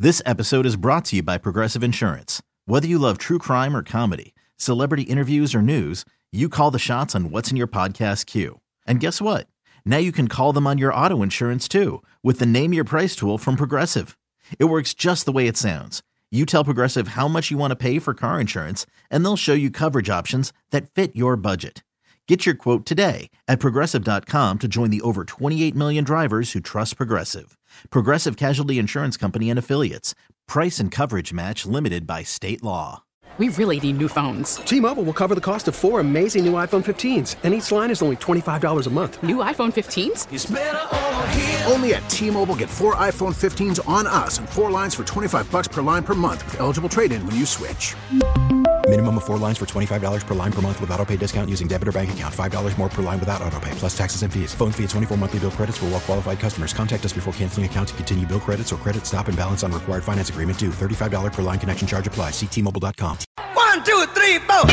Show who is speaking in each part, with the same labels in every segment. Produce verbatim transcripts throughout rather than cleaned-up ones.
Speaker 1: This episode is brought to you by Progressive Insurance. Whether you love true crime or comedy, celebrity interviews or news, you call the shots on what's in your podcast queue. And guess what? Now you can call them on your auto insurance too with the Name Your Price tool from Progressive. It works just the way it sounds. You tell Progressive how much you want to pay for car insurance, and they'll show you coverage options that fit your budget. Get your quote today at Progressive dot com to join the over twenty-eight million drivers who trust Progressive. Progressive Casualty Insurance Company and Affiliates. Price and coverage match limited by state law.
Speaker 2: We really need new phones.
Speaker 3: T-Mobile will cover the cost of four amazing new iPhone fifteens, and each line is only twenty-five dollars a month.
Speaker 2: New iPhone fifteens?
Speaker 4: It's better over here.
Speaker 5: Only at T-Mobile, get four iPhone fifteens on us and four lines for twenty-five bucks per line per month with eligible trade-in when you switch.
Speaker 6: Minimum of four lines for twenty-five dollars per line per month with autopay discount using debit or bank account. five dollars more per line without autopay, plus taxes and fees. Phone fee at twenty-four monthly bill credits for well-qualified customers. Contact us before canceling account to continue bill credits or credit stop and balance on required finance agreement due. thirty-five dollars per line connection charge applies. See T Mobile dot com.
Speaker 4: One, two, three, four.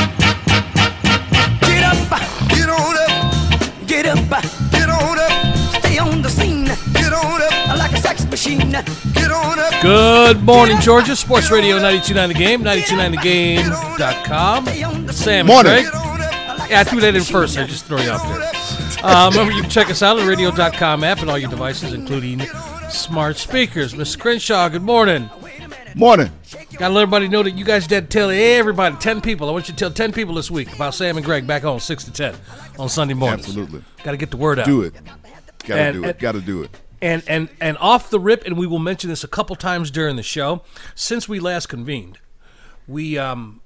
Speaker 4: Get up, get on up, get up, get on up. Stay on the scene, get on up like a sex machine. Get on up.
Speaker 7: Good morning, Georgia. Sports Radio ninety-two point nine The Game, ninety-two point nine the game dot com. Sam and
Speaker 8: Morning.
Speaker 7: Greg. Yeah, I threw that in first. I just threw you off there. Uh, remember, you can check us out on the radio dot com app and all your devices, including smart speakers. Mister Crenshaw, good morning.
Speaker 8: Morning.
Speaker 7: Got to let everybody know that you guys did tell everybody, ten people. I want you to tell ten people this week about Sam and Greg back on six to ten on Sunday mornings.
Speaker 8: Absolutely.
Speaker 7: Got to get the word out.
Speaker 8: Do it. Got to
Speaker 7: And-
Speaker 8: do it.
Speaker 7: and-
Speaker 8: Got to do it.
Speaker 7: And and and off the rip, and we will mention this a couple times during the show. Since we last convened, we um,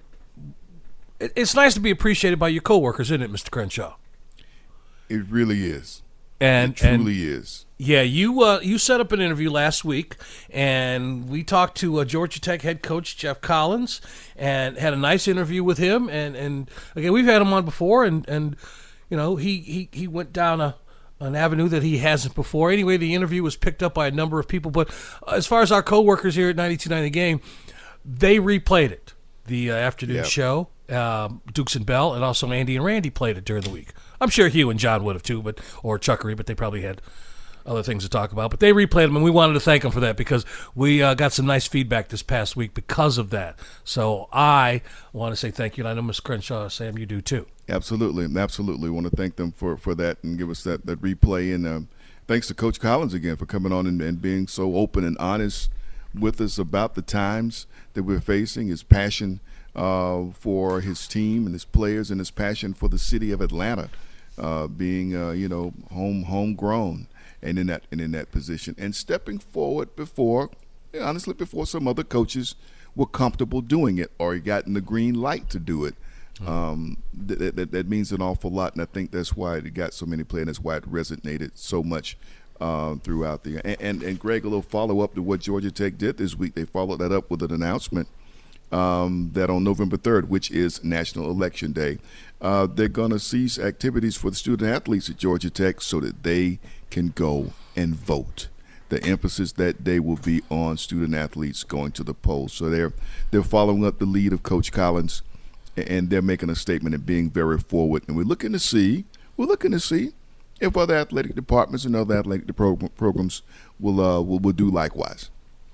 Speaker 7: it, it's nice to be appreciated by your coworkers, isn't it, Mister Crenshaw?
Speaker 8: It really is.
Speaker 7: And
Speaker 8: It truly
Speaker 7: and,
Speaker 8: is.
Speaker 7: Yeah, you uh, you set up an interview last week, and we talked to uh, Georgia Tech head coach Jeff Collins, and had a nice interview with him. And and again, we've had him on before, and and you know he he he went down a. an avenue that he hasn't before. Anyway, the interview was picked up by a number of people, but as far as our coworkers here at ninety-two point nine The Game, they replayed it, the uh, afternoon
Speaker 8: Yep.
Speaker 7: show. Um, Dukes and Bell, and also Andy and Randy played it during the week. I'm sure Hugh and John would have too, but or Chuckery, but they probably had other things to talk about. But they replayed them, and we wanted to thank them for that because we uh, got some nice feedback this past week because of that. So I want to say thank you, and I know Miz Crenshaw, Sam, you do too.
Speaker 8: Absolutely. Absolutely. want to thank them for, for that and give us that, that replay. And um, thanks to Coach Collins again for coming on and, and being so open and honest with us about the times that we're facing, his passion uh, for his team and his players, and his passion for the city of Atlanta, uh, being, uh, you know, home homegrown and in that and in that position. And stepping forward before, honestly, before some other coaches were comfortable doing it or gotten the green light to do it. Um, that, that that means an awful lot, and I think that's why it got so many players. That's why it resonated so much uh, throughout the. And, and and Greg, a little follow up to what Georgia Tech did this week. They followed that up with an announcement um, that on November third, which is National Election Day, uh, they're going to cease activities for the student athletes at Georgia Tech so that they can go and vote. The emphasis that day will be on student athletes going to the polls. So they're they're following up the lead of Coach Collins. And they're making a statement and being very forward. And we're looking to see, we're looking to see if other athletic departments and other athletic pro- programs will, uh, will will do likewise.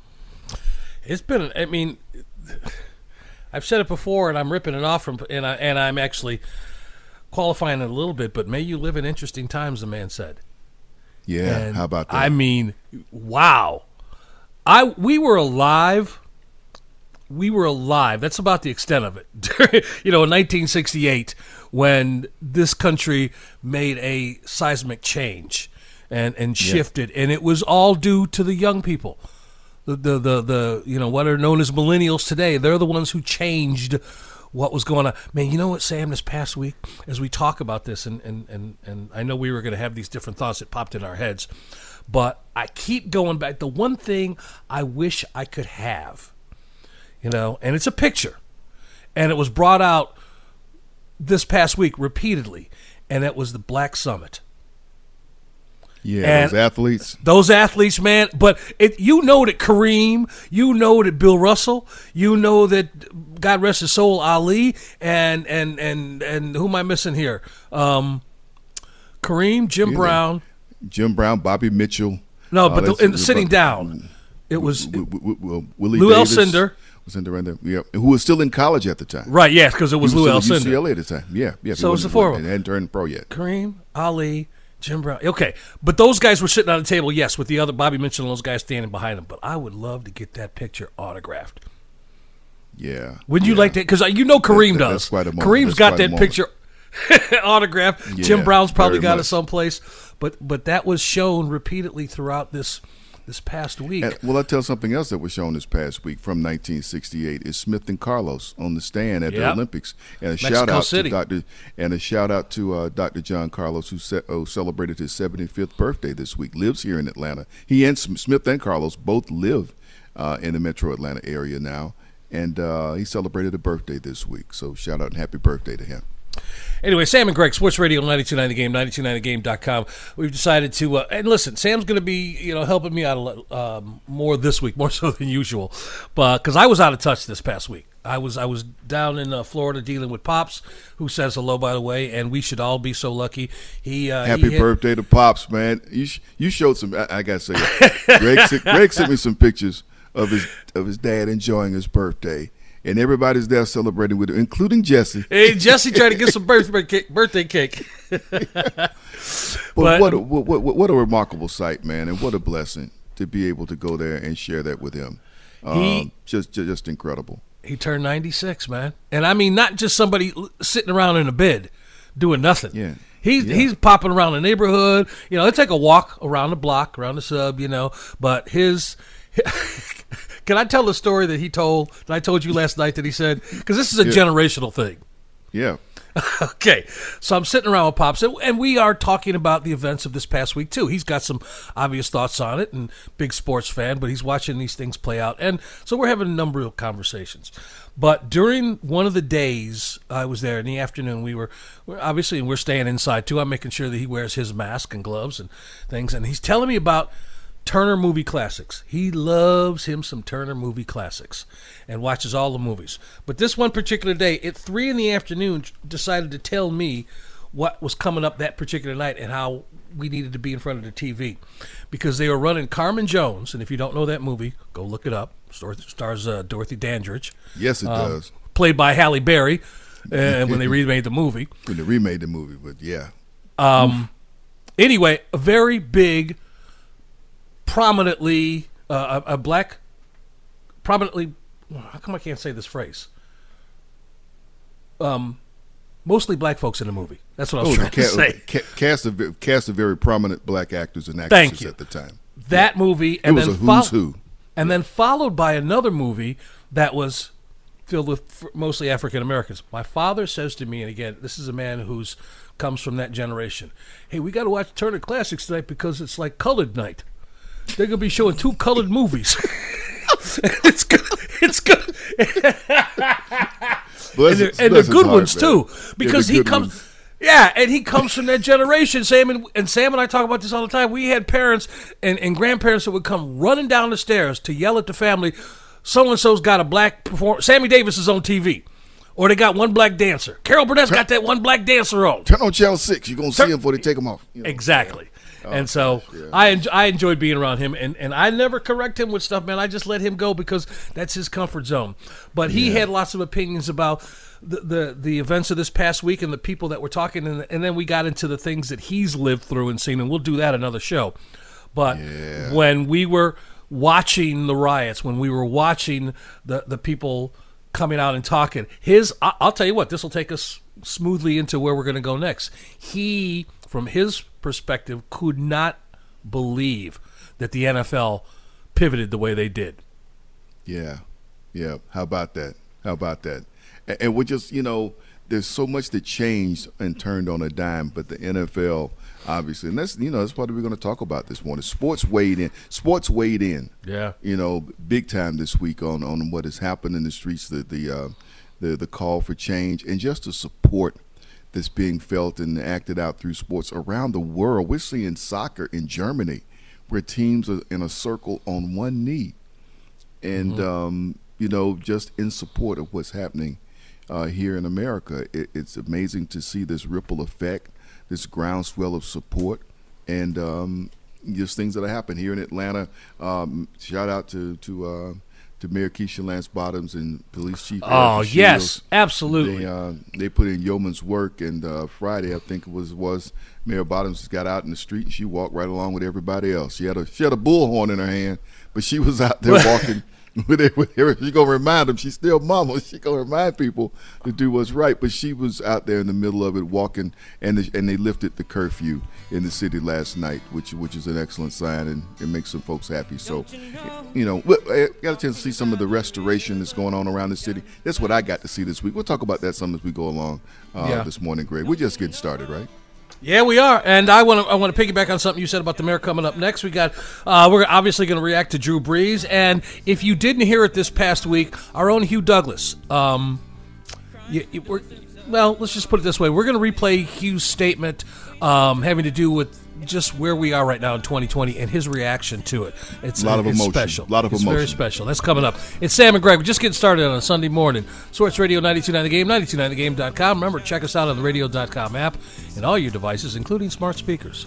Speaker 7: It's been, I mean, I've said it before, and I'm ripping it off from, and I and I'm actually qualifying it a little bit. But may you live in interesting times, the man said.
Speaker 8: Yeah,
Speaker 7: And
Speaker 8: how about that?
Speaker 7: I mean, wow, I we were alive. We were alive. That's about the extent of it. You know, in nineteen sixty-eight, when this country made a seismic change and, and shifted, yeah. And it was all due to the young people. The, the, the, the, you know, what are known as millennials today. They're the ones who changed what was going on. Man, you know what, Sam, this past week, as we talk about this, and, and, and, and I know we were going to have these different thoughts that popped in our heads, but I keep going back. The one thing I wish I could have, you know, and it's a picture, and it was brought out this past week repeatedly, and it was the Black Summit.
Speaker 8: Yeah,
Speaker 7: and
Speaker 8: those athletes.
Speaker 7: Those athletes, man. But it, you know that Kareem, you know that Bill Russell, you know that, God rest his soul, Ali, and and and, and who am I missing here? Um, Kareem, Jim
Speaker 8: Yeah.
Speaker 7: Brown.
Speaker 8: Jim Brown, Bobby Mitchell.
Speaker 7: No,
Speaker 8: Uh,
Speaker 7: but the,
Speaker 8: that's-
Speaker 7: and sitting down. It was
Speaker 8: w- w- w- Willie
Speaker 7: Lou
Speaker 8: Davis.
Speaker 7: Alcindor.
Speaker 8: Was in there right there. Yep. Who was still in college at the time.
Speaker 7: Right, yes, because it was,
Speaker 8: He
Speaker 7: Lou
Speaker 8: was still at
Speaker 7: Alcindor.
Speaker 8: U C L A at the time. Yeah, yeah.
Speaker 7: So it was the four of them.
Speaker 8: He hadn't turned pro yet.
Speaker 7: Kareem, Ali, Jim Brown. Okay, but those guys were sitting on the table, yes, with the other Bobby Mitchell and those guys standing behind them. But I would love to get that picture autographed.
Speaker 8: Yeah.
Speaker 7: Wouldn't you
Speaker 8: yeah.
Speaker 7: like that? Because you know Kareem
Speaker 8: That- that-
Speaker 7: does.
Speaker 8: that's quite a moment.
Speaker 7: Kareem's
Speaker 8: That's
Speaker 7: got
Speaker 8: quite a
Speaker 7: that
Speaker 8: moment.
Speaker 7: picture autographed.
Speaker 8: Yeah,
Speaker 7: Jim Brown's probably
Speaker 8: very
Speaker 7: got
Speaker 8: much.
Speaker 7: it someplace. But but that was shown repeatedly throughout this this past week.
Speaker 8: And, well, I'll tell something else that was shown this past week from nineteen sixty-eight is Smith and Carlos on the stand at
Speaker 7: Yep.
Speaker 8: the Olympics, and a
Speaker 7: Mexico
Speaker 8: shout out
Speaker 7: City.
Speaker 8: to Doctor and a shout out to uh, Doctor John Carlos, who ce- oh, celebrated his seventy-fifth birthday this week. Lives here in Atlanta. He and Sm- Smith and Carlos both live uh, in the Metro Atlanta area now, and uh, he celebrated a birthday this week. So shout out and happy birthday to him.
Speaker 7: Anyway, Sam and Greg, Sports Radio ninety-two point nine The Game, ninety-two point nine the game dot com. We've decided to, uh, and listen, Sam's going to be, you know, helping me out a lot um, more this week, more so than usual, but because I was out of touch this past week. I was I was down in uh, Florida dealing with Pops, who says hello, by the way, and we should all be so lucky. He uh,
Speaker 8: Happy
Speaker 7: he hit-
Speaker 8: birthday to Pops, man! You sh- you showed some. I, I gotta say, it. Greg, sent, Greg sent me some pictures of his of his dad enjoying his birthday. And everybody's there celebrating with him, including Jesse.
Speaker 7: Hey, Jesse tried to get some birthday cake. Birthday cake.
Speaker 8: But,
Speaker 7: But-
Speaker 8: what, a, what, what what a remarkable sight, man, and what a blessing to be able to go there and share that with him. Um,
Speaker 7: He-
Speaker 8: just, just just incredible.
Speaker 7: He turned ninety-six, man. And I mean, not just somebody l- sitting around in a bed doing nothing.
Speaker 8: Yeah.
Speaker 7: He's
Speaker 8: Yeah.
Speaker 7: he's popping around the neighborhood. You know, they take a walk around the block, around the sub, you know. But his can I tell the story that he told that I told you last night that he said, because this is a
Speaker 8: Yeah.
Speaker 7: generational thing.
Speaker 8: Yeah,
Speaker 7: Okay, so I'm sitting around with Pops, and, and we are talking about the events of this past week, too. He's got some obvious thoughts on it, and big sports fan, but he's watching these things play out. And so we're having a number of conversations. But during one of the days I was there in the afternoon, we were, we're obviously, we're staying inside, too. I'm making sure that he wears his mask and gloves and things. And he's telling me about Turner Movie Classics. He loves him some Turner Movie Classics and watches all the movies. But this one particular day, at three in the afternoon, decided to tell me what was coming up that particular night and how we needed to be in front of the T V. Because they were running Carmen Jones, and if you don't know that movie, go look it up. Stars, stars uh, Dorothy Dandridge.
Speaker 8: yes, it
Speaker 7: um,
Speaker 8: does.
Speaker 7: Played by Halle Berry uh, when they remade the movie.
Speaker 8: When they remade the movie, but yeah,
Speaker 7: Um, anyway, a very big, prominently, uh, a, a black, prominently, how come I can't say this phrase? Um, mostly black folks in the movie. That's what I was
Speaker 8: oh,
Speaker 7: trying
Speaker 8: ca-
Speaker 7: to say.
Speaker 8: ca- cast of ve- cast of very prominent black actors and
Speaker 7: Thank
Speaker 8: actresses
Speaker 7: you.
Speaker 8: at the time.
Speaker 7: That movie, and
Speaker 8: was
Speaker 7: then
Speaker 8: a who's
Speaker 7: fol-
Speaker 8: who.
Speaker 7: and then followed by another movie that was filled with f- mostly African Americans. My father says to me, and again, this is a man who's comes from that generation. Hey, we got to watch Turner Classics tonight because it's like colored night. They're gonna be showing two colored movies. it's good. It's good.
Speaker 8: Bless
Speaker 7: and
Speaker 8: his-
Speaker 7: they're, and
Speaker 8: bless
Speaker 7: they're
Speaker 8: his
Speaker 7: good
Speaker 8: heart,
Speaker 7: ones
Speaker 8: man.
Speaker 7: too,
Speaker 8: Yeah,
Speaker 7: because
Speaker 8: the
Speaker 7: he
Speaker 8: good
Speaker 7: comes.
Speaker 8: ones.
Speaker 7: Yeah, and he comes from that generation. Sam and, and Sam and I talk about this all the time. We had parents and, and grandparents that would come running down the stairs to yell at the family, so and so's got a black performer. Sammy Davis is on T V, or they got one black dancer. Carol Burnett's got that one black dancer on.
Speaker 8: Turn on channel six. You're gonna see
Speaker 7: Turn-
Speaker 8: him before they take him off. You know.
Speaker 7: Exactly.
Speaker 8: Oh,
Speaker 7: and so
Speaker 8: gosh, yeah.
Speaker 7: I en- I enjoyed being around him, and, and I never correct him with stuff, man. I just let him go because that's his comfort zone. But he had lots of opinions about the, the, the events of this past week and the people that were talking, and, and then we got into the things that he's lived through and seen, and we'll do that another show. But
Speaker 8: Yeah.
Speaker 7: when we were watching the riots, when we were watching the, the people coming out and talking, his I- I'll tell you what, this will take us smoothly into where we're going to go next. He, from his perspective, could not believe that the N F L pivoted the way they did.
Speaker 8: Yeah, yeah. How about that? How about that? And, and we're just, you know, there's so much that changed and turned on a dime, but the N F L, obviously, and that's, you know, that's what we're going to talk about this morning. Sports weighed in. Sports weighed in.
Speaker 7: Yeah.
Speaker 8: You know, big time this week on, on what has happened in the streets, the the uh, the the call for change, and just the support that's being felt and acted out through sports around the world. We're seeing soccer in Germany, where teams are in a circle on one knee, and
Speaker 7: Mm-hmm.
Speaker 8: um, you know, just in support of what's happening uh, here in America. It, it's amazing to see this ripple effect, this groundswell of support, and um, just things that happen here in Atlanta. Um, shout out to to uh, to Mayor Keisha Lance Bottoms and Police Chief.
Speaker 7: Oh
Speaker 8: Erica
Speaker 7: yes,
Speaker 8: Shields.
Speaker 7: absolutely.
Speaker 8: They uh, they put in yeoman's work, and uh, Friday I think it was was Mayor Bottoms got out in the street and she walked right along with everybody else. She had a she had a bullhorn in her hand, but she was out there walking. With her, with her, she gonna remind them she's still mama. She gonna remind people to do what's right. But she was out there in the middle of it, walking, and the, and they lifted the curfew in the city last night, which which is an excellent sign, and it makes some folks happy. So, you know, I got a chance to see some of the restoration that's going on around the city. That's what I got to see this week. We'll talk about that some as we go along uh,
Speaker 7: yeah.
Speaker 8: this morning, Greg. We're just getting started, right?
Speaker 7: Yeah, we are, and I want to I want to piggyback on something you said about the mayor coming up next. We got uh, we're obviously going to react to Drew Brees, and if you didn't hear it this past week, our own Hugh Douglas. Um, you, you, we're, well, let's just put it this way: we're going to replay Hugh's statement um, having to do with just where we are right now in twenty twenty and his reaction to it. It's
Speaker 8: a lot of
Speaker 7: it's
Speaker 8: emotion.
Speaker 7: Special.
Speaker 8: A lot of
Speaker 7: it's
Speaker 8: emotion.
Speaker 7: Very special. That's coming up. It's Sam and Greg. We're just getting started on a Sunday morning. Sports Radio ninety-two point nine The Game, ninety-two point nine the game dot com. Remember, check us out on the radio dot com app and all your devices, including smart speakers.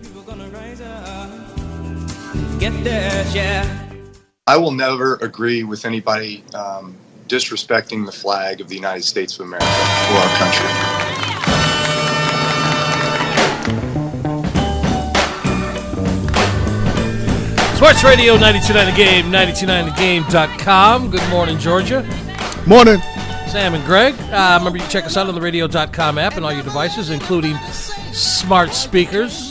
Speaker 9: I will never agree with anybody um, disrespecting the flag of the United States of America or our country.
Speaker 7: Sports Radio ninety-two point nine The Game, ninety-two point nine the game dot com. Good morning, Georgia.
Speaker 8: Morning.
Speaker 7: Sam and Greg. Uh, remember, you can check us out on the radio dot com app and all your devices, including smart speakers.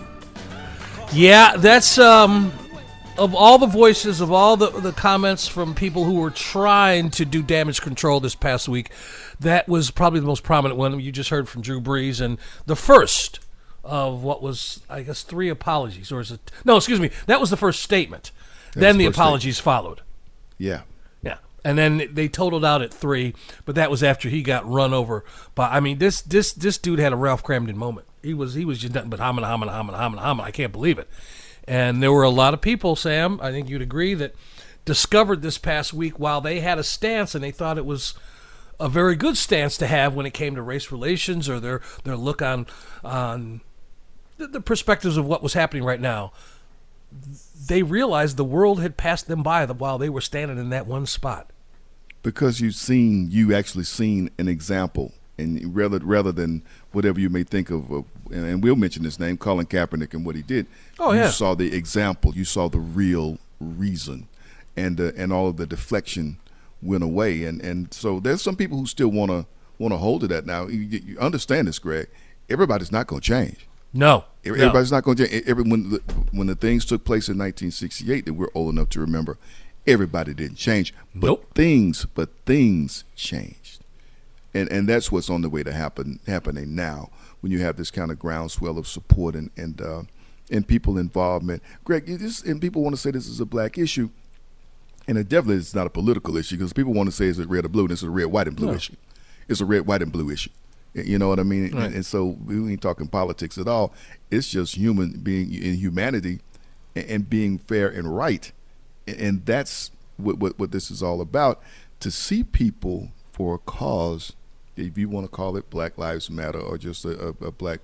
Speaker 7: Yeah, that's, um, of all the voices, of all the, the comments from people who were trying to do damage control this past week, that was probably the most prominent one. You just heard from Drew Brees, and the first of what was, I guess, three apologies. Or is it? No, excuse me. That was the first statement.
Speaker 8: That's
Speaker 7: then the
Speaker 8: first
Speaker 7: apologies
Speaker 8: statement.
Speaker 7: followed.
Speaker 8: Yeah.
Speaker 7: Yeah. And then they totaled out at three, but that was after he got run over. But, I mean, this this this dude had a Ralph Cramden moment. He was he was just nothing but humming, humming, humming, humming, humming. I can't believe it. And there were a lot of people, Sam, I think you'd agree, that discovered this past week while they had a stance and they thought it was a very good stance to have when it came to race relations or their, their look on on the, the perspectives of what was happening right now. They realized the world had passed them by while they were standing in that one spot.
Speaker 8: Because you've seen, you actually seen an example, and rather rather than whatever you may think of, of and, and we'll mention his name, Colin Kaepernick, and what he did.
Speaker 7: Oh,
Speaker 8: you
Speaker 7: yeah.
Speaker 8: saw the example, you saw the real reason, and uh, and all of the deflection went away, and, and so there's some people who still want to want to hold to that. Now, you, you understand this, Greg. Everybody's not going to change.
Speaker 7: No,
Speaker 8: everybody's
Speaker 7: no.
Speaker 8: not going to change. Every, when the, when the things took place in nineteen sixty-eight that we're old enough to remember, everybody didn't change. But
Speaker 7: nope.
Speaker 8: things, but things changed, and and that's what's on the way to happen happening now. When you have this kind of groundswell of support and and uh, and people involvement, Greg, this, and people want to say this is a black issue, and it definitely is not a political issue because people want to say is it red or blue, and it's a red, white, and blue
Speaker 7: no.
Speaker 8: issue. It's a red, white, and blue issue. You know what I mean?
Speaker 7: Right.
Speaker 8: And, and so we ain't talking politics at all. It's just human being in humanity and, and being fair and right. And, and that's what, what what this is all about. To see people for a cause, if you want to call it Black Lives Matter or just a, a, a black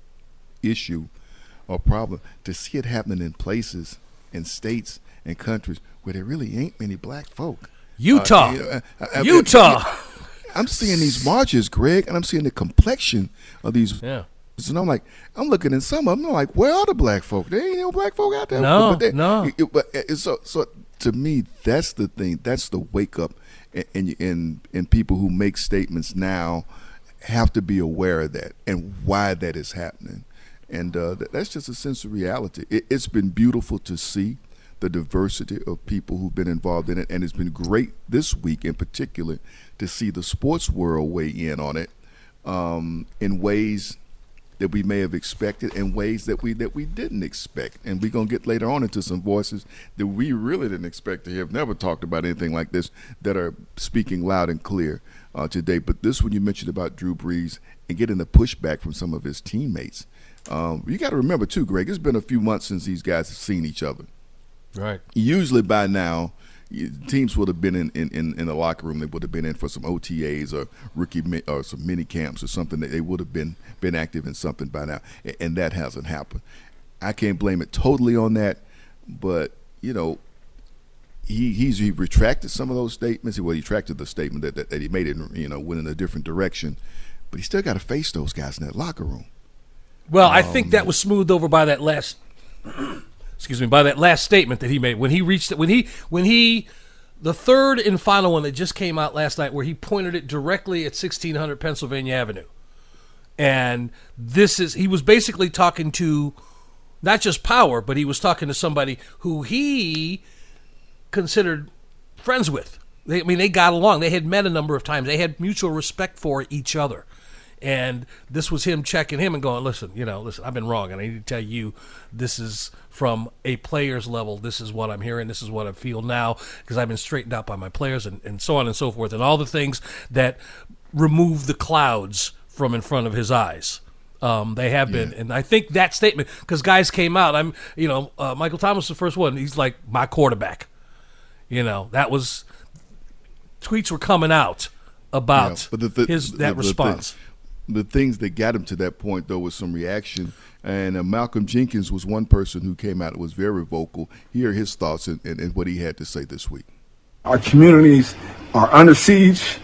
Speaker 8: issue or problem, to see it happening in places, in states and countries where there really ain't many black folk.
Speaker 7: Utah.
Speaker 8: Uh, you know, I, I,
Speaker 7: Utah.
Speaker 8: I, I'm seeing these marches, Greg, and I'm seeing the complexion of these.
Speaker 7: Yeah.
Speaker 8: And I'm like, I'm looking at some of them. I'm like, where are the black folk? There ain't no black folk out there.
Speaker 7: No,
Speaker 8: but they,
Speaker 7: no.
Speaker 8: It, but it, so, so to me, that's the thing. That's the wake up, and and and, and people who make statements now have to be aware of that and why that is happening. And uh, that's just a sense of reality. It, it's been beautiful to see the diversity of people who've been involved in it, and it's been great this week in particular to see the sports world weigh in on it um, in ways that we may have expected, in ways that we that we didn't expect. And we're going to get later on into some voices that we really didn't expect to hear, have never talked about anything like this, that are speaking loud and clear uh, today. But this one you mentioned about Drew Brees and getting the pushback from some of his teammates. Um, you got to remember, too, Greg, it's been a few months since these guys have seen each other.
Speaker 7: Right.
Speaker 8: Usually by now, teams would have been in, in, in the locker room. They would have been in for some O T As or rookie or some mini camps or something. That they would have been been active in something by now, and that hasn't happened. I can't blame it totally on that, but you know, he he's he retracted some of those statements. Well, he retracted the statement that, that, that he made it, you know, went in a different direction, but he still got to face those guys in that locker room.
Speaker 7: Well,
Speaker 8: um,
Speaker 7: I think that was smoothed over by that last, excuse me, by that last statement that he made when he reached it, when he when he. The third and final one that just came out last night where he pointed it directly at sixteen hundred Pennsylvania Avenue. And this is, he was basically talking to not just power, but he was talking to somebody who he considered friends with. They, I mean, they got along. They had met a number of times. They had mutual respect for each other. And this was him checking him and going, listen, you know, listen, I've been wrong. And I need to tell you, this is from a player's level. This is what I'm hearing. This is what I feel now because I've been straightened out by my players and, and so on and so forth. And all the things that remove the clouds from in front of his eyes. Um, they have been.
Speaker 8: Yeah.
Speaker 7: And I think that statement, because guys came out, I'm, you know, uh, Michael Thomas, the first one, he's like, my quarterback. You know, that was, tweets were coming out about
Speaker 8: yeah, but the, the,
Speaker 7: his
Speaker 8: the,
Speaker 7: that
Speaker 8: the,
Speaker 7: response.
Speaker 8: The, the things that got him to that point, though, was some reaction. And uh, Malcolm Jenkins was one person who came out and was very vocal. Here are his thoughts and, and, and what he had to say this week.
Speaker 10: Our communities are under siege,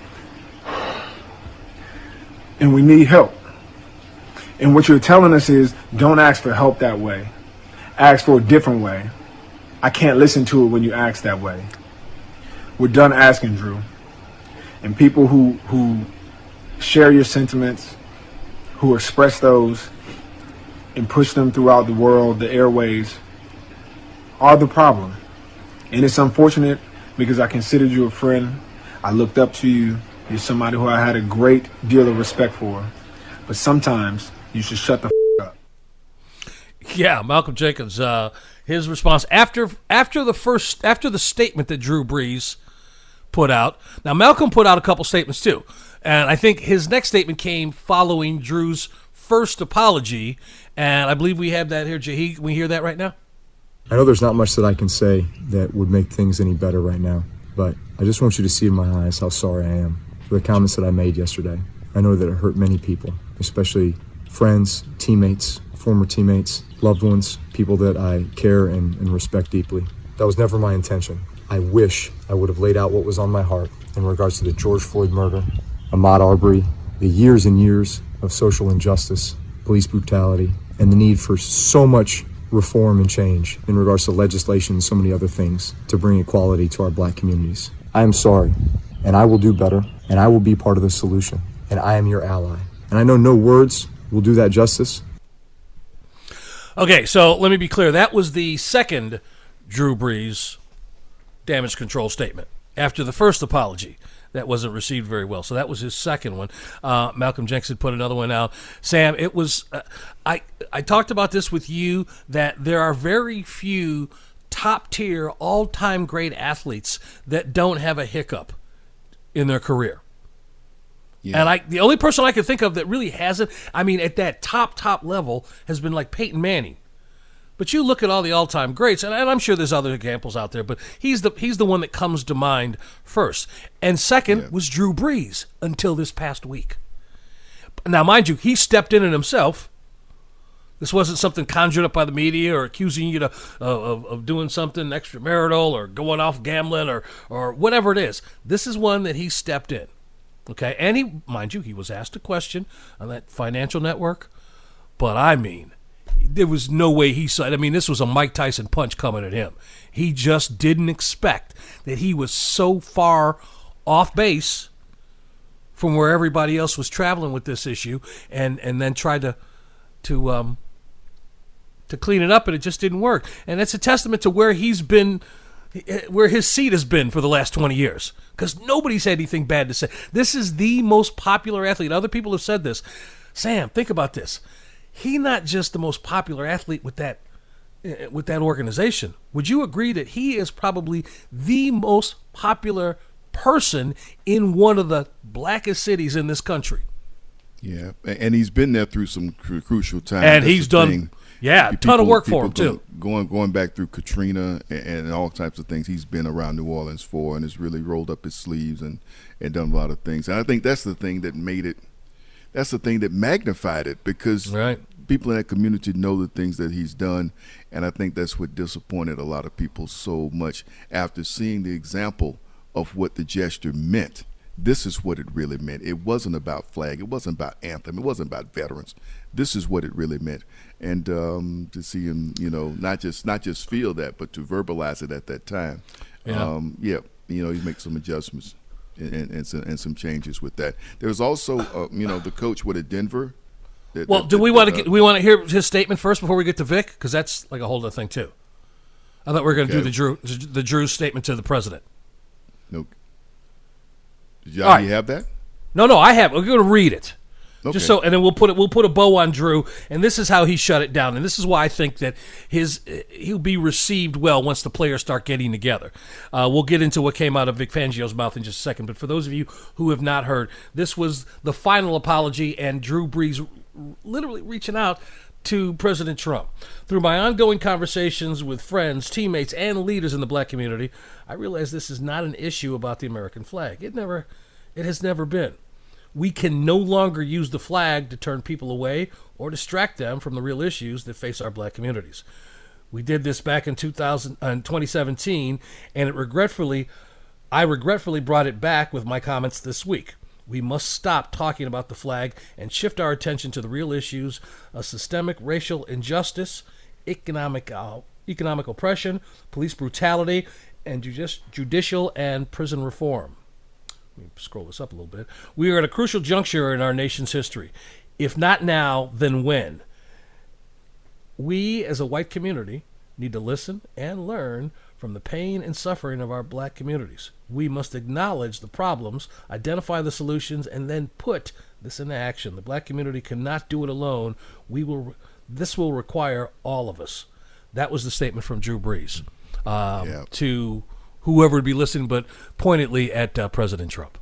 Speaker 10: and we need help. And what you're telling us is, don't ask for help that way. Ask for a different way. I can't listen to it when you ask that way. We're done asking, Drew. And people who who share your sentiments, who express those and push them throughout the world, the airways, are the problem. And it's unfortunate because I considered you a friend. I looked up to you. You're somebody who I had a great deal of respect for. But sometimes you should shut the f- up.
Speaker 7: Yeah, Malcolm Jenkins, uh, his response after after the first after the statement that Drew Brees put out. Now, Malcolm put out a couple statements too. And I think his next statement came following Drew's first apology. And I believe we have that here. Jahi, can we hear that right now?
Speaker 11: I know there's not much that I can say that would make things any better right now. But I just want you to see in my eyes how sorry I am for the comments that I made yesterday. I know that it hurt many people, especially friends, teammates, former teammates, loved ones, people that I care and, and respect deeply. That was never my intention. I wish I would have laid out what was on my heart in regards to the George Floyd murder, Ahmaud Arbery, the years and years of social injustice, police brutality, and the need for so much reform and change in regards to legislation and so many other things to bring equality to our black communities. I am sorry, and I will do better, and I will be part of the solution, and I am your ally. And I know no words will do that justice.
Speaker 7: Okay, so let me be clear. That was the second Drew Brees damage control statement after the first apology that wasn't received very well. So that was his second one. Uh, Malcolm Jenkins put another one out. Sam, it was uh, I I talked about this with you that there are very few top-tier, all-time great athletes that don't have a hiccup in their career. Yeah. And I the only person I can think of that really hasn't, I mean, at that top, top level has been like Peyton Manning. But you look at all the all-time greats, and I'm sure there's other examples out there, but he's the he's the one that comes to mind first. And second yeah. was Drew Brees until this past week. Now, mind you, he stepped in it himself. This wasn't something conjured up by the media or accusing you to, uh, of, of doing something extramarital or going off gambling or, or whatever it is. This is one that he stepped in. Okay, and he, mind you, he was asked a question on that financial network, but I mean, there was no way he saw it. I mean, this was a Mike Tyson punch coming at him. He just didn't expect that he was so far off base from where everybody else was traveling with this issue, and, and then tried to to um to clean it up, and it just didn't work. And it's a testament to where he's been, where his seat has been for the last twenty years, because nobody's had anything bad to say. This is the most popular athlete. Other people have said this. Sam, think about this. He's not just the most popular athlete with that with that organization. Would you agree that he is probably the most popular person in one of the blackest cities in this country?
Speaker 8: Yeah, and he's been there through some cru- crucial times.
Speaker 7: And
Speaker 8: That's
Speaker 7: he's done, thing. yeah, a ton of work for him, too.
Speaker 8: Going going back through Katrina and, and all types of things he's been around New Orleans for, and has really rolled up his sleeves and, and done a lot of things. And I think that's the thing that made it, that's the thing that magnified it, because
Speaker 7: right.
Speaker 8: people in that community know the things that he's done, and I think that's what disappointed a lot of people so much after seeing the example of what the gesture meant. This is what it really meant. It wasn't about flag. It wasn't about anthem. It wasn't about veterans. This is what it really meant. And um, to see him, you know, not just not just feel that, but to verbalize it at that time.
Speaker 7: Yeah,
Speaker 8: um, yeah you know, he makes some adjustments and, and, and, some, and some changes with that. There was also, uh, you know, the coach with a Denver. That,
Speaker 7: well,
Speaker 8: that,
Speaker 7: do
Speaker 8: that,
Speaker 7: we want to
Speaker 8: uh,
Speaker 7: get, we want to hear his statement first before we get to Vic? Because that's like a whole other thing too. I thought we were going to
Speaker 8: okay.
Speaker 7: do the Drew the Drew statement to the president.
Speaker 8: No. Did you
Speaker 7: All right.
Speaker 8: have that?
Speaker 7: No, no, I have. We're going to read it.
Speaker 8: Okay.
Speaker 7: Just so, and then we'll put it. We'll put a bow on Drew, and this is how he shut it down. And this is why I think that his he'll be received well once the players start getting together. Uh, we'll get into what came out of Vic Fangio's mouth in just a second. But for those of you who have not heard, this was the final apology, and Drew Brees literally reaching out to President Trump. Through my ongoing conversations with friends, teammates, and leaders in the black community, I realize this is not an issue about the American flag. It never, it has never been. We can no longer use the flag to turn people away or distract them from the real issues that face our black communities. We did this back in two thousand, uh, twenty seventeen, and it regretfully, I regretfully brought it back with my comments this week. We must stop talking about the flag and shift our attention to the real issues of systemic racial injustice, economic uh, economic oppression, police brutality, and judici- judicial and prison reform. Let me scroll this up a little bit. We are at a crucial juncture in our nation's history. If not now, then when? We, as a white community, need to listen and learn from the pain and suffering of our black communities. We must acknowledge the problems, identify the solutions, and then put this into action. The black community cannot do it alone. We will. This will require all of us. That was the statement from Drew Brees um,
Speaker 8: yeah.
Speaker 7: to whoever would be listening, but pointedly at uh, President Trump.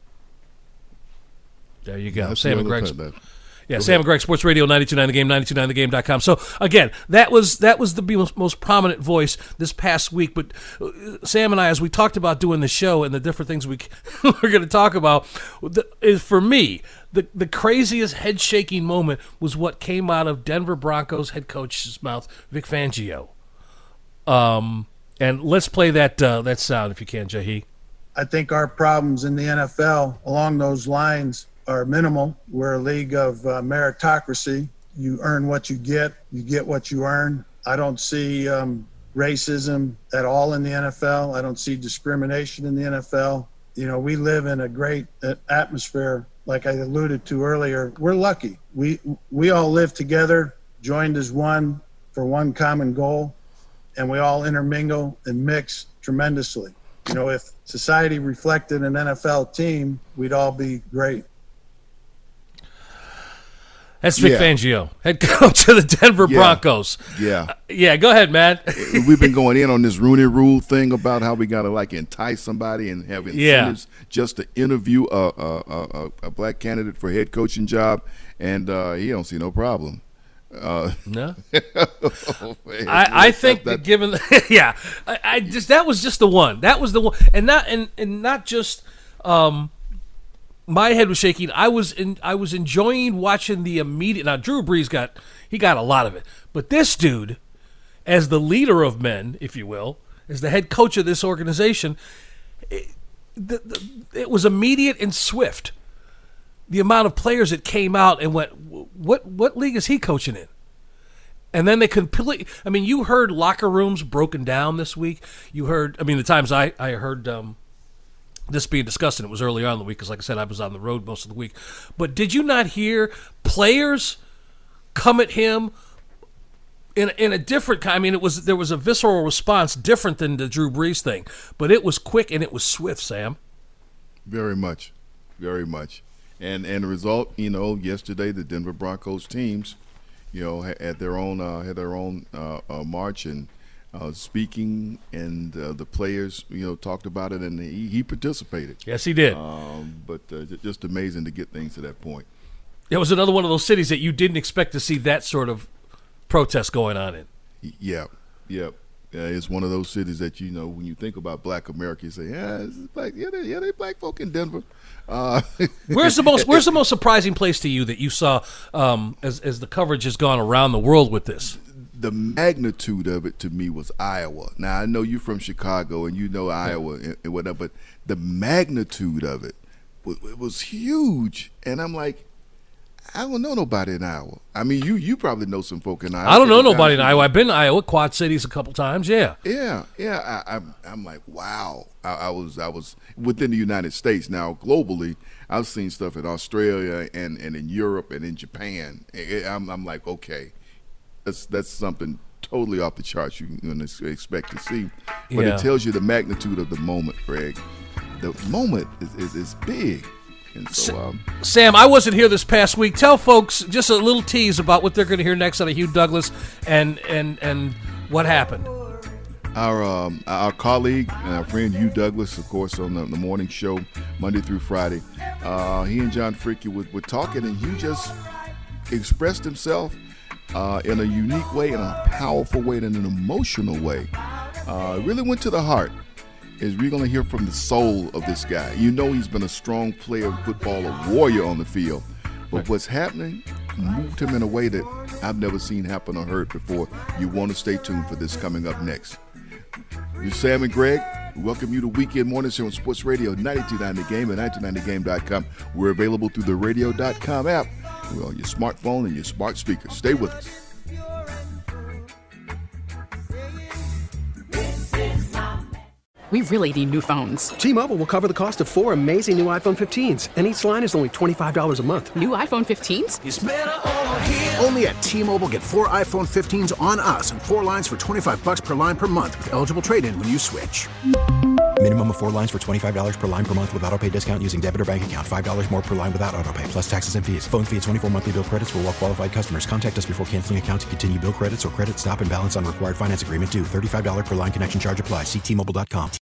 Speaker 7: There you go.
Speaker 8: Yeah,
Speaker 7: Sam and Greg.
Speaker 8: That.
Speaker 7: Yeah,
Speaker 8: Go
Speaker 7: Sam
Speaker 8: ahead.
Speaker 7: and Greg, Sports Radio, ninety-two point nine The Game, ninety-two point nine the game dot com. So, again, that was that was the most, most prominent voice this past week. But uh, Sam and I, as we talked about doing the show and the different things we, we're going to talk about, the, is for me, the, the craziest head-shaking moment was what came out of Denver Broncos head coach's mouth, Vic Fangio. Um, and let's play that uh, that sound if you can, Jahi.
Speaker 12: I think our problems in the N F L along those lines are minimal. We're a league of uh, meritocracy. You earn what you get, you get what you earn. I don't see um, racism at all in the N F L. I don't see discrimination in the N F L. You know, we live in a great atmosphere. Like I alluded to earlier, we're lucky. We we all live together, joined as one for one common goal, and we all intermingle and mix tremendously. You know, if society reflected an N F L team, we'd all be great.
Speaker 7: That's Vic
Speaker 8: Yeah.
Speaker 7: Fangio, head coach of the Denver
Speaker 8: Yeah.
Speaker 7: Broncos.
Speaker 8: Yeah.
Speaker 7: Uh, yeah, go ahead, man.
Speaker 8: We've been going in on this Rooney Rule thing about how we got to like entice somebody and have incentives just to interview a, a, a, a black candidate for head coaching job, and uh, he don't see no problem. Uh,
Speaker 7: no,
Speaker 8: oh, man.
Speaker 7: I, I think
Speaker 8: that,
Speaker 7: that given, yeah, I, I just that was just the one. That was the one, and not and, and not just. Um, my head was shaking. I was in, I was enjoying watching the immediate. Now Drew Brees got he got a lot of it, but this dude, as the leader of men, if you will, as the head coach of this organization, it, the, the, it was immediate and swift. The amount of players that came out and went, what what league is he coaching in? And then they completely, I mean, you heard locker rooms broken down this week. You heard, I mean, the times I, I heard um, this being discussed, and it was early on in the week, because like I said, I was on the road most of the week. But did you not hear players come at him in, in a different kind? I mean, it was there was a visceral response different than the Drew Brees thing, but it was quick and it was swift, Sam.
Speaker 8: Very much, very much. And and the result, you know, yesterday the Denver Broncos teams, you know, had their own uh, had their own uh, uh, march and uh, speaking, and uh, the players, you know, talked about it, and he, he participated.
Speaker 7: Yes, he did.
Speaker 8: Um, but uh, just amazing to get things to that point.
Speaker 7: It was another one of those cities that you didn't expect to see that sort of protest going on in.
Speaker 8: Yeah, yeah. Uh, it's one of those cities that, you know, when you think about black America, you say, yeah, it's black, yeah, they, yeah, they black folk in Denver. Uh,
Speaker 7: where's the most Where's the most surprising place to you that you saw um, as as the coverage has gone around the world with this?
Speaker 8: The magnitude of it to me was Iowa. Now I know you're from Chicago and you know Iowa and, and whatnot, but the magnitude of it was, it was huge. And I'm like, I don't know nobody in Iowa. I mean, you you probably know some folk in Iowa.
Speaker 7: I don't know nobody in Iowa. I've been to Iowa, Quad Cities a couple times. Yeah,
Speaker 8: yeah, yeah. I, I'm I'm like, wow. I, I was I was within the United States. Now globally, I've seen stuff in Australia and, and in Europe and in Japan. I'm I'm like, okay, that's that's something totally off the charts you can expect to see. But
Speaker 7: Yeah.
Speaker 8: it tells you the magnitude of the moment, Greg. The moment is is, is big. And so, um,
Speaker 7: Sam, I wasn't here this past week. Tell folks just a little tease about what they're going to hear next out of Hugh Douglas and and and what happened.
Speaker 8: Our um, our colleague and our friend Hugh Douglas, of course, on the, the morning show, Monday through Friday, uh, he and John Fricke were, were talking, and Hugh just expressed himself uh, in a unique way, in a powerful way, and in an emotional way. Uh, really went to the heart. Is we're going to hear from the soul of this guy. You know he's been a strong player of football, a warrior on the field. But what's happening moved him in a way that I've never seen happen or heard before. You want to stay tuned for this coming up next. You're Sam and Greg. We welcome you to Weekend Mornings here on Sports Radio ninety-two point nine The Game and ninety-two point nine the game dot com. We're available through the radio dot com app. We're on your smartphone and your smart speakers. Stay with us.
Speaker 2: We really need new phones.
Speaker 3: T-Mobile will cover the cost of four amazing new iPhone fifteens, and each line is only twenty-five dollars a month.
Speaker 2: New iPhone fifteens?
Speaker 5: It's better over here. Only at T-Mobile, get four iPhone fifteens on us and four lines for twenty-five bucks per line per month with eligible trade-in when you switch.
Speaker 6: Minimum of four lines for twenty-five dollars per line per month with auto pay discount using debit or bank account. five dollars more per line without auto pay, plus taxes and fees. Phone fee at twenty-four monthly bill credits for well-qualified customers. Contact us before canceling account to continue bill credits or credit stop and balance on required finance agreement due. thirty-five dollars per line connection charge applies. See T Mobile dot com.